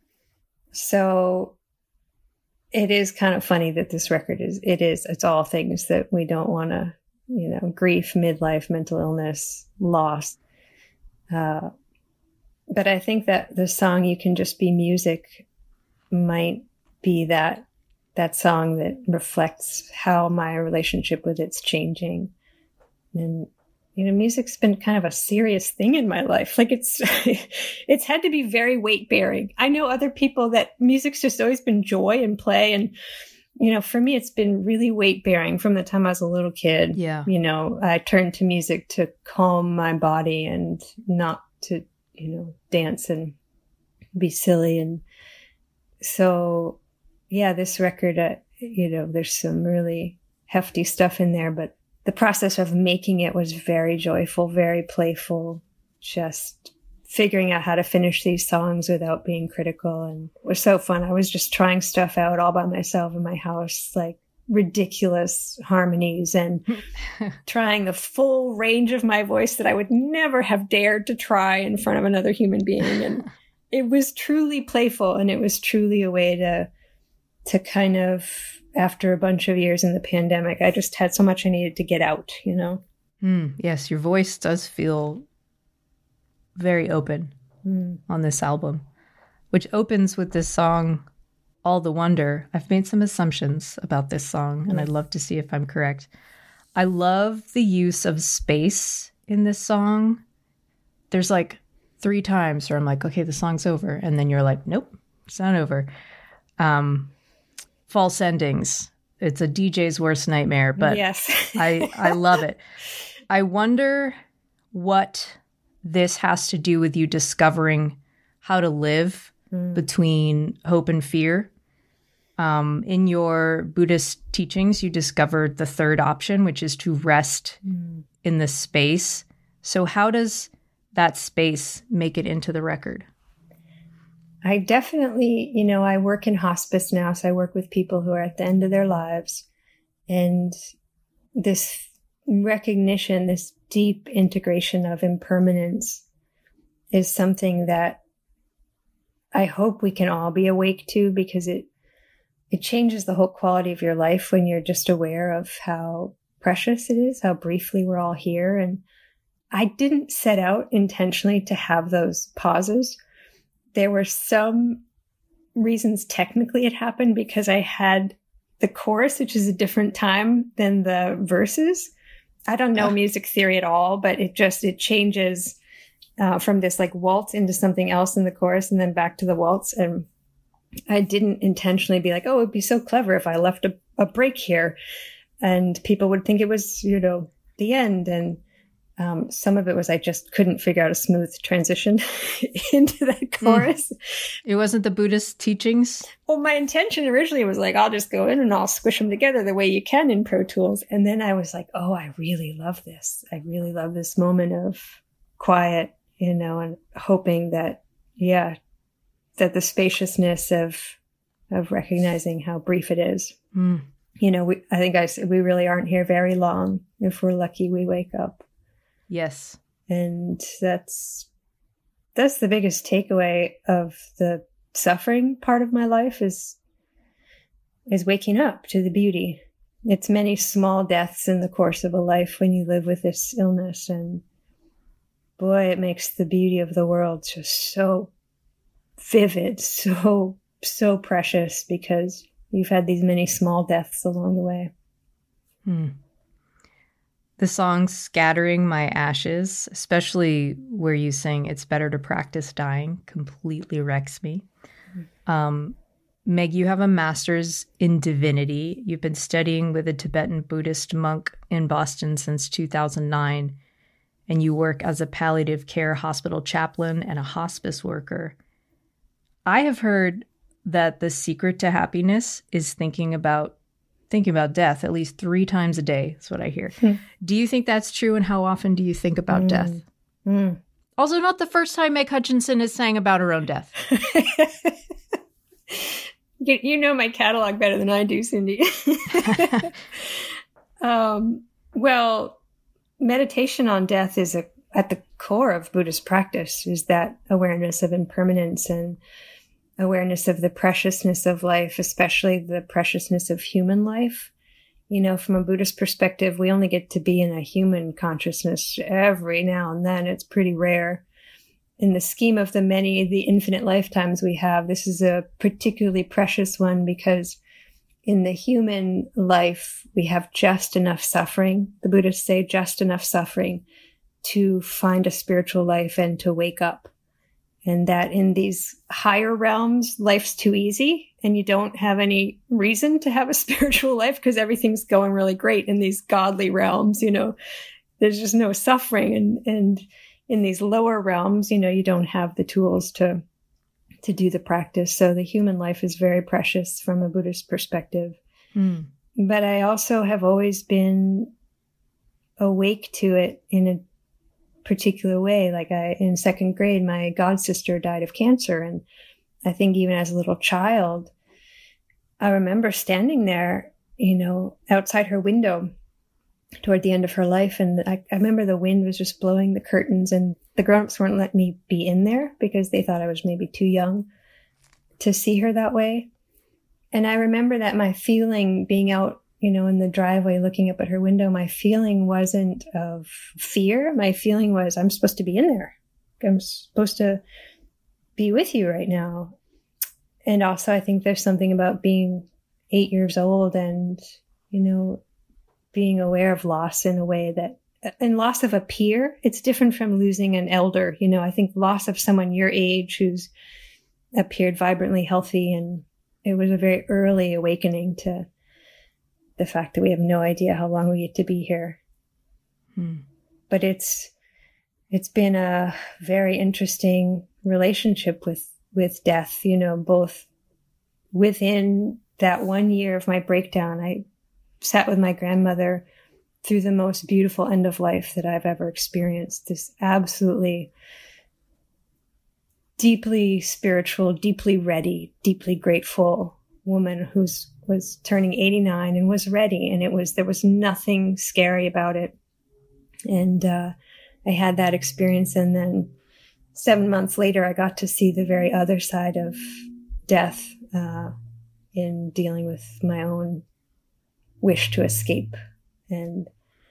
S5: so it is kind of funny that this record it's all things that we don't want to, grief, midlife, mental illness, loss. But I think that the song You Can Just Be Music might be that song that reflects how my relationship with it's changing. And music's been kind of a serious thing in my life. Like it's had to be very weight bearing. I know other people that music's just always been joy and play. And, for me, it's been really weight bearing from the time I was a little kid.
S6: Yeah.
S5: I turned to music to calm my body and not to, dance and be silly. And so, yeah, this record, there's some really hefty stuff in there, but the process of making it was very joyful, very playful, just figuring out how to finish these songs without being critical. And it was so fun. I was just trying stuff out all by myself in my house, like ridiculous harmonies and trying the full range of my voice that I would never have dared to try in front of another human being. And it was truly playful, and it was truly a way to to kind of, after a bunch of years in the pandemic, I just had so much I needed to get out, you know?
S6: Yes, your voice does feel very open on this album, which opens with this song, All the Wonder. I've made some assumptions about this song, and I'd love to see if I'm correct. I love the use of space in this song. There's like 3 times where I'm like, okay, the song's over. And then you're like, nope, it's not over. False endings. It's a DJ's worst nightmare, but
S5: yes.
S6: I love it. I wonder what this has to do with you discovering how to live between hope and fear. In your Buddhist teachings, you discovered the third option, which is to rest in the space. So how does that space make it into the record?
S5: I definitely, you know, I work in hospice now, so I work with people who are at the end of their lives. And this recognition, this deep integration of impermanence is something that I hope we can all be awake to, because it changes the whole quality of your life when you're just aware of how precious it is, how briefly we're all here. And I didn't set out intentionally to have those pauses. There were some reasons technically it happened, because I had the chorus, which is a different time than the verses. I don't know music theory at all, but it changes from this like waltz into something else in the chorus and then back to the waltz. And I didn't intentionally be like, oh, it'd be so clever if I left a break here and people would think it was, you know, the end. And some of it was I just couldn't figure out a smooth transition into that chorus.
S6: It wasn't the Buddhist teachings?
S5: Well, my intention originally was like, I'll just go in and I'll squish them together the way you can in Pro Tools. And then I was like, oh, I really love this. I really love this moment of quiet, you know, and hoping that, that the spaciousness of recognizing how brief it is. You know, I think I said we really aren't here very long. If we're lucky, we wake up.
S6: Yes.
S5: And that's the biggest takeaway of the suffering part of my life is waking up to the beauty. It's many small deaths in the course of a life when you live with this illness. And boy, it makes the beauty of the world just so vivid, so precious, because you've had these many small deaths along the way.
S6: The song Scattering My Ashes, especially where you sing It's Better to Practice Dying, completely wrecks me. Meg, you have a master's in divinity. You've been studying with a Tibetan Buddhist monk in Boston since 2009, and you work as a palliative care hospital chaplain and a hospice worker. I have heard that the secret to happiness is thinking about death at least 3 times a day. That's what I hear. Do you think that's true? And how often do you think about death? Also, not the first time Meg Hutchinson has sang about her own death.
S5: You know my catalog better than I do, Cindy. Well, meditation on death is at the core of Buddhist practice, is that awareness of impermanence and awareness of the preciousness of life, especially the preciousness of human life. You know, from a Buddhist perspective, we only get to be in a human consciousness every now and then. It's pretty rare. In the scheme of the infinite lifetimes we have, this is a particularly precious one, because in the human life, we have just enough suffering. The Buddhists say just enough suffering to find a spiritual life and to wake up. And that in these higher realms, life's too easy and you don't have any reason to have a spiritual life because everything's going really great in these godly realms. You know, there's just no suffering. And in these lower realms, you know, you don't have the tools to do the practice. So the human life is very precious from a Buddhist perspective. But I also have always been awake to it in a particular way. Like in 2nd grade, my god sister died of cancer. And I think even as a little child, I remember standing there, you know, outside her window toward the end of her life. And I remember the wind was just blowing the curtains, and the grown-ups weren't letting me be in there because they thought I was maybe too young to see her that way. And I remember that my feeling being out, in the driveway looking up at her window, my feeling wasn't of fear. My feeling was, I'm supposed to be in there. I'm supposed to be with you right now. And also, I think there's something about being 8 years old and, being aware of loss in a way and loss of a peer, it's different from losing an elder. I think loss of someone your age who's appeared vibrantly healthy, and it was a very early awakening to the fact that we have no idea how long we get to be here. But it's been a very interesting relationship with death, both within that 1 year of my breakdown. I sat with my grandmother through the most beautiful end of life that I've ever experienced. This absolutely deeply spiritual, deeply ready, deeply grateful woman who was turning 89 and was ready. And there was nothing scary about it. And I had that experience. And then 7 months later, I got to see the very other side of death in dealing with my own wish to escape. And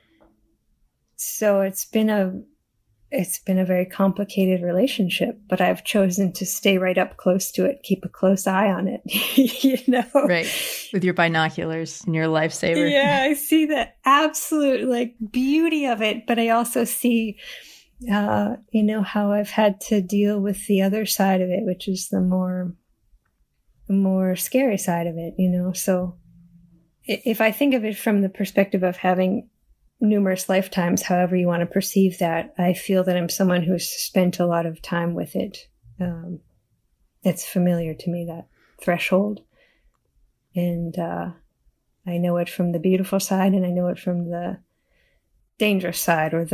S5: so it's been a very complicated relationship, but I've chosen to stay right up close to it, keep a close eye on it,
S6: Right. With your binoculars and your lifesaver.
S5: Yeah, I see the absolute beauty of it, but I also see, how I've had to deal with the other side of it, which is the more scary side of it, So if I think of it from the perspective of having numerous lifetimes, however you want to perceive that, I feel that I'm someone who's spent a lot of time with it. It's familiar to me, that threshold. And I know it from the beautiful side, and I know it from the dangerous side, or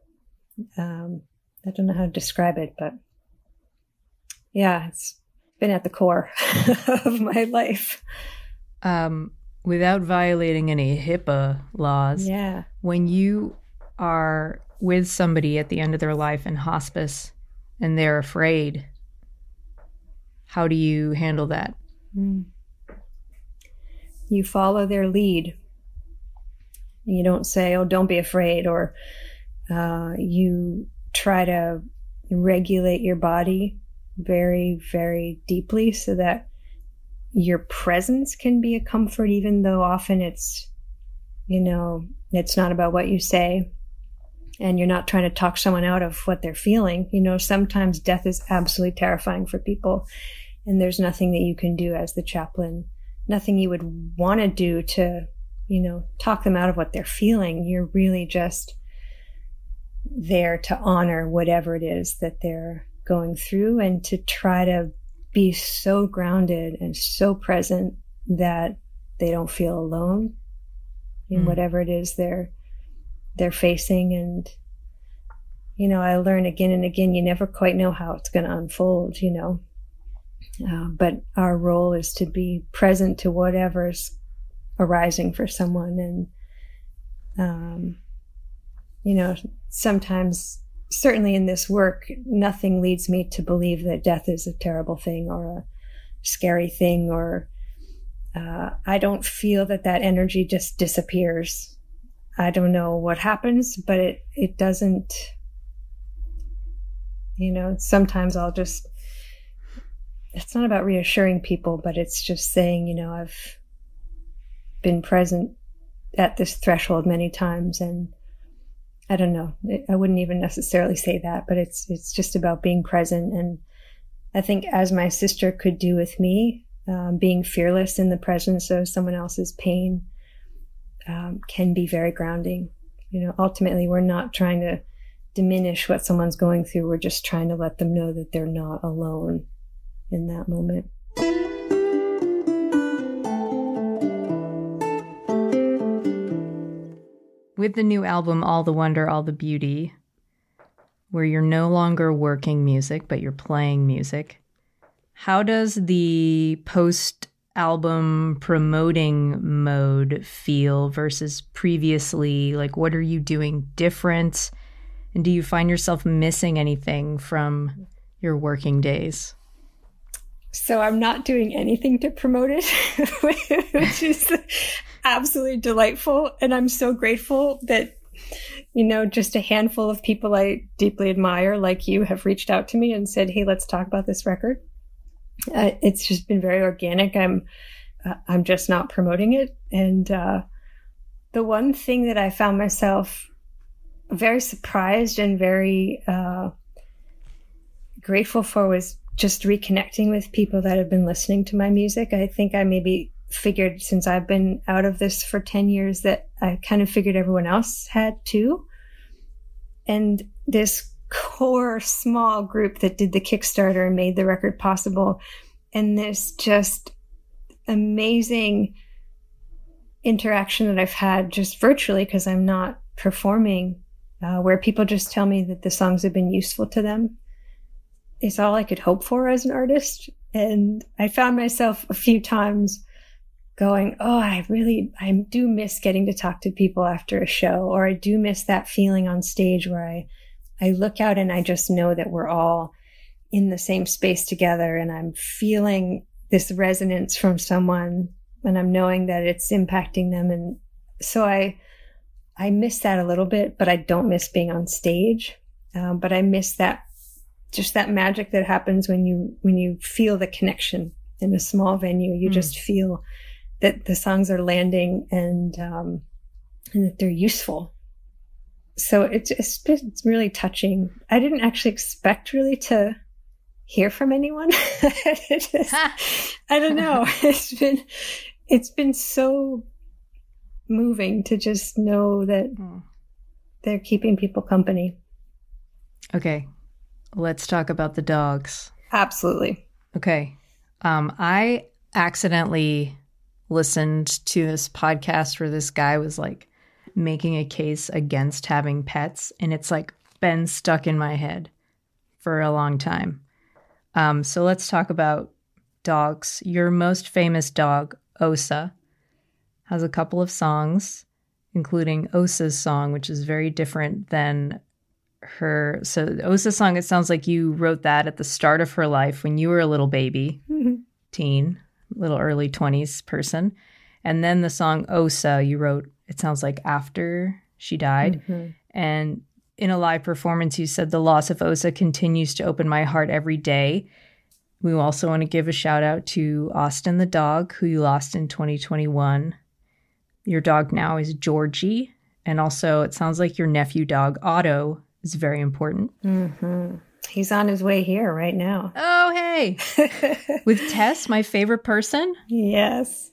S5: I don't know how to describe it, but yeah, it's been at the core of my life.
S6: Without violating any HIPAA laws,
S5: yeah.
S6: When you are with somebody at the end of their life in hospice and they're afraid, how do you handle that?
S5: You follow their lead. You don't say, oh, don't be afraid, or you try to regulate your body very, very deeply so that your presence can be a comfort, even though often it's not about what you say, and you're not trying to talk someone out of what they're feeling. Sometimes death is absolutely terrifying for people, and there's nothing that you can do as the chaplain, nothing you would want to do to, talk them out of what they're feeling. You're really just there to honor whatever it is that they're going through, and to try to be so grounded and so present that they don't feel alone in whatever it is they're facing. And, I learn again and again, you never quite know how it's going to unfold, but our role is to be present to whatever's arising for someone. And, sometimes, certainly in this work, nothing leads me to believe that death is a terrible thing or a scary thing, or I don't feel that energy just disappears. I don't know what happens, but it doesn't, sometimes it's not about reassuring people, but it's just saying, I've been present at this threshold many times, and I don't know, I wouldn't even necessarily say that, but it's just about being present. And I think, as my sister could do with me, being fearless in the presence of someone else's pain can be very grounding. Ultimately, we're not trying to diminish what someone's going through. We're just trying to let them know that they're not alone in that moment.
S6: With the new album, All the Wonder, All the Beauty, where you're no longer working music, but you're playing music, how does the post-album promoting mode feel versus previously? What are you doing different? And do you find yourself missing anything from your working days?
S5: So I'm not doing anything to promote it, which is absolutely delightful. And I'm so grateful that, just a handful of people I deeply admire, like you, have reached out to me and said, hey, let's talk about this record. It's just been very organic. I'm just not promoting it. And the one thing that I found myself very surprised and very grateful for was just reconnecting with people that have been listening to my music. I think I maybe figured, since I've been out of this for 10 years, that I kind of figured everyone else had too. And this core small group that did the Kickstarter and made the record possible, and this just amazing interaction that I've had just virtually, because I'm not performing, where people just tell me that the songs have been useful to them, is all I could hope for as an artist. And I found myself a few times going, oh, I do miss getting to talk to people after a show, or I do miss that feeling on stage where I look out and I just know that we're all in the same space together, and I'm feeling this resonance from someone, and I'm knowing that it's impacting them. And so I miss that a little bit, but I don't miss being on stage. But I miss just that magic that happens when you feel the connection in a small venue. You just feel that the songs are landing and that they're useful. So it's really touching. I didn't actually expect really to hear from anyone. I don't know. It's been so moving to just know that they're keeping people company.
S6: Okay. Let's talk about the dogs.
S5: Absolutely.
S6: Okay. I accidentally listened to this podcast where this guy was like making a case against having pets, and it's like been stuck in my head for a long time. So let's talk about dogs. Your most famous dog, Osa, has a couple of songs, including Osa's song, which is very different than her. So Osa's song, it sounds like you wrote that at the start of her life when you were a little baby, teen, little early 20s person. And then the song Osa you wrote, it sounds like after she died. And in a live performance, you said, the loss of Osa continues to open my heart every day. We also want to give a shout out to Austin the dog, who you lost in 2021. Your dog now is Georgie. And also it sounds like your nephew dog, Otto, is very important.
S5: He's on his way here right now.
S6: Oh, hey. With Tess, my favorite person.
S5: Yes.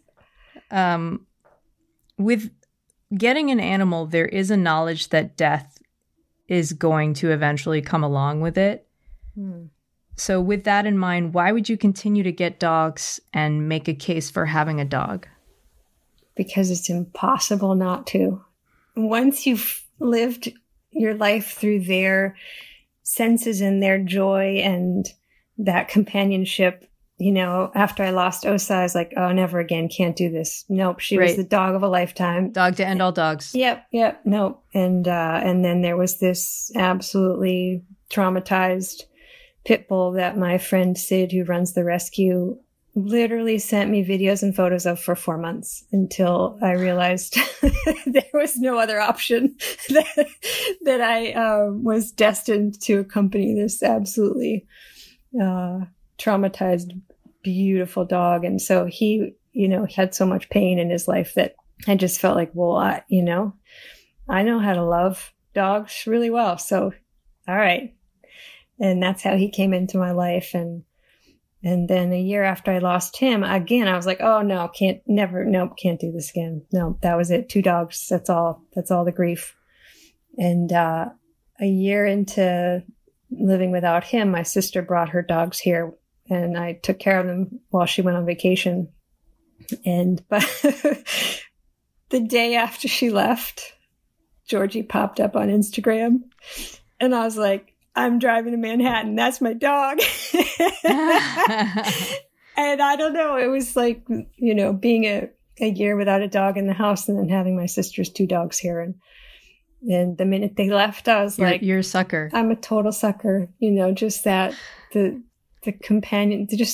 S6: With getting an animal, there is a knowledge that death is going to eventually come along with it. So with that in mind, why would you continue to get dogs and make a case for having a dog?
S5: Because it's impossible not to. Once you've lived your life through their senses and their joy and that companionship, after I lost Osa, I was like, oh, never again, can't do this. Nope, she was the dog of a lifetime.
S6: Dog to end all dogs.
S5: Yep, nope. And then there was this absolutely traumatized pit bull that my friend Sid, who runs the rescue, literally sent me videos and photos of for 4 months until I realized there was no other option, that I was destined to accompany this absolutely traumatized, beautiful dog. And so he, had so much pain in his life that I just felt like, well, I know how to love dogs really well. So, all right. And that's how he came into my life. And then a year after I lost him, again, I was like, oh, no, can't do this again. No, that was it. 2 dogs. That's all the grief. And a year into living without him, my sister brought her dogs here, and I took care of them while she went on vacation. But the day after she left, Georgie popped up on Instagram, and I was like, I'm driving to Manhattan. That's my dog. And I don't know. It was like, being a year without a dog in the house and then having my sister's 2 dogs here. And the minute they left, I was like,
S6: you're a sucker.
S5: I'm a total sucker. Just that, the companion, just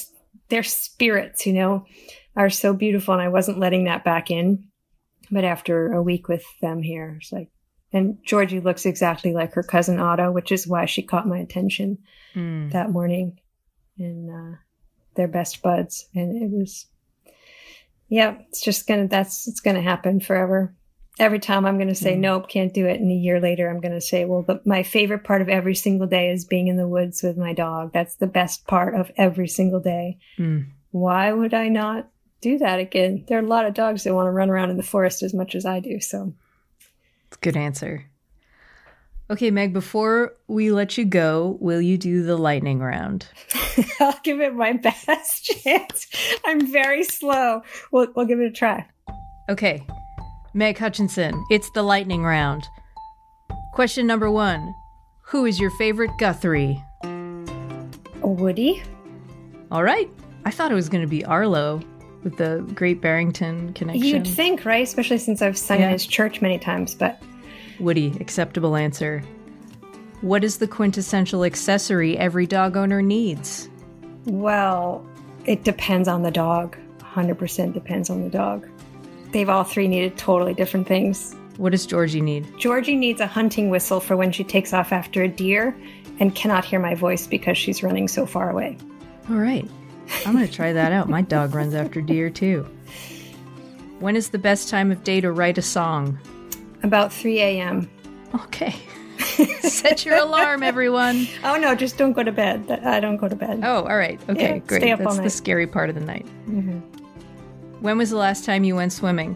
S5: their spirits, are so beautiful. And I wasn't letting that back in. But after a week with them here, it's like, and Georgie looks exactly like her cousin Otto, which is why she caught my attention that morning. And they're best buds. And it was, it's going to happen forever. Every time I'm going to say, nope, can't do it. And a year later, I'm going to say, well, but my favorite part of every single day is being in the woods with my dog. That's the best part of every single day. Why would I not do that again? There are a lot of dogs that want to run around in the forest as much as I do. So
S6: it's a good answer. Okay, Meg, before we let you go, will you do the lightning round?
S5: I'll give it my best chance. I'm very slow. We'll give it a try.
S6: Okay. Meg Hutchinson, it's the lightning round. Question number 1. Who is your favorite Guthrie?
S5: Woody.
S6: All right. I thought it was going to be Arlo with the Great Barrington connection.
S5: You'd think, right? Especially since I've sung in his church many times, but...
S6: Woody, acceptable answer. What is the quintessential accessory every dog owner needs?
S5: Well, it depends on the dog. 100% depends on the dog. They've all three needed totally different things.
S6: What does Georgie need?
S5: Georgie needs a hunting whistle for when she takes off after a deer and cannot hear my voice because she's running so far away.
S6: All right. I'm going to try that out. My dog runs after deer, too. When is the best time of day to write a song?
S5: About 3 a.m.
S6: Okay. Set your alarm, everyone.
S5: Oh, no, just don't go to bed. I don't go to bed.
S6: Oh, all right. Okay,
S5: yeah,
S6: great.
S5: Stay up
S6: That's
S5: all night.
S6: The scary part of the night.
S5: Mm-hmm.
S6: When was the last time you went swimming?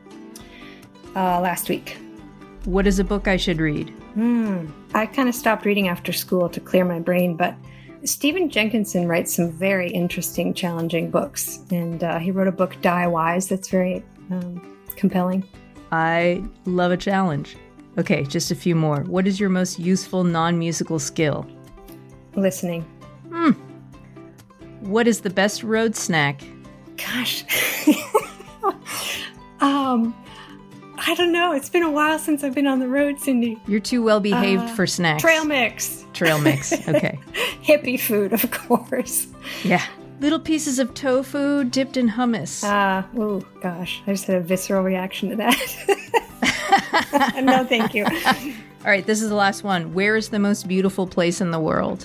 S5: Last week.
S6: What is a book I should read?
S5: I kind of stopped reading after school to clear my brain, but Stephen Jenkinson writes some very interesting, challenging books. And he wrote a book, Die Wise, that's very compelling.
S6: I love a challenge. Okay, just a few more. What is your most useful non-musical skill?
S5: Listening.
S6: What is the best road snack?
S5: Gosh. I don't know. It's been a while since I've been on the road, Cindy.
S6: You're too well-behaved for snacks.
S5: Trail mix.
S6: Trail mix, okay.
S5: Hippie food, of course.
S6: Yeah. Little pieces of tofu dipped in hummus.
S5: Oh, gosh. I just had a visceral reaction to that. No, thank you.
S6: All right, this is the last one. Where is the most beautiful place in the world?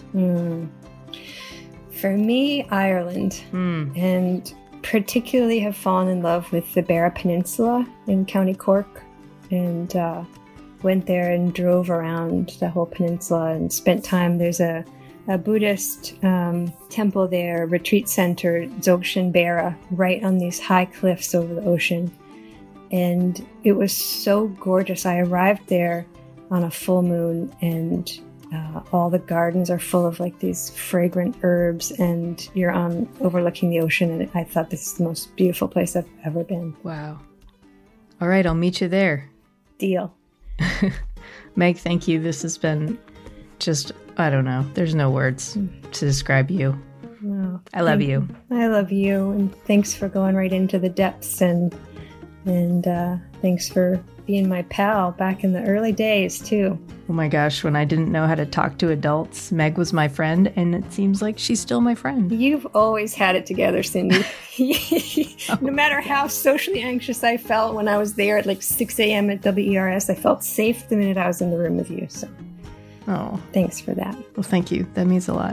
S5: For me, Ireland. And particularly have fallen in love with the Beara Peninsula in County Cork. And went there and drove around the whole peninsula and spent time. There's a Buddhist temple there, retreat center, Dzogchen Beara, right on these high cliffs over the ocean. And it was so gorgeous. I arrived there on a full moon, and all the gardens are full of like these fragrant herbs, and you're overlooking the ocean. And I thought this is the most beautiful place I've ever been.
S6: Wow. All right, I'll meet you there.
S5: Deal.
S6: Meg, thank you. This has been just, I don't know. There's no words to describe you.
S5: Well,
S6: I love you.
S5: I love you. And thanks for going right into the depths. And thanks for being my pal back in the early days, too.
S6: Oh my gosh, when I didn't know how to talk to adults, Meg was my friend, and it seems like she's still my friend.
S5: You've always had it together, Cindy. No matter how socially anxious I felt when I was there at like 6 a.m. at WERS, I felt safe the minute I was in the room with you. So, thanks for that.
S6: Well, thank you. That means a lot.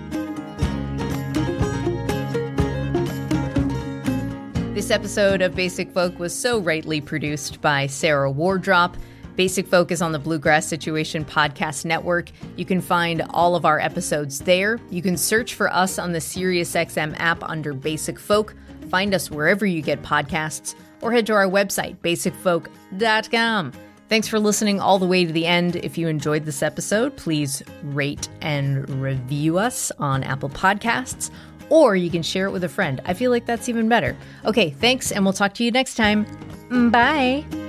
S6: This episode of Basic Folk was so rightly produced by Sarah Wardrop. Basic Folk is on the Bluegrass Situation Podcast Network. You can find all of our episodes there. You can search for us on the SiriusXM app under Basic Folk. Find us wherever you get podcasts, or head to our website, basicfolk.com. Thanks for listening all the way to the end. If you enjoyed this episode, please rate and review us on Apple Podcasts, or you can share it with a friend. I feel like that's even better. Okay, thanks, and we'll talk to you next time. Bye.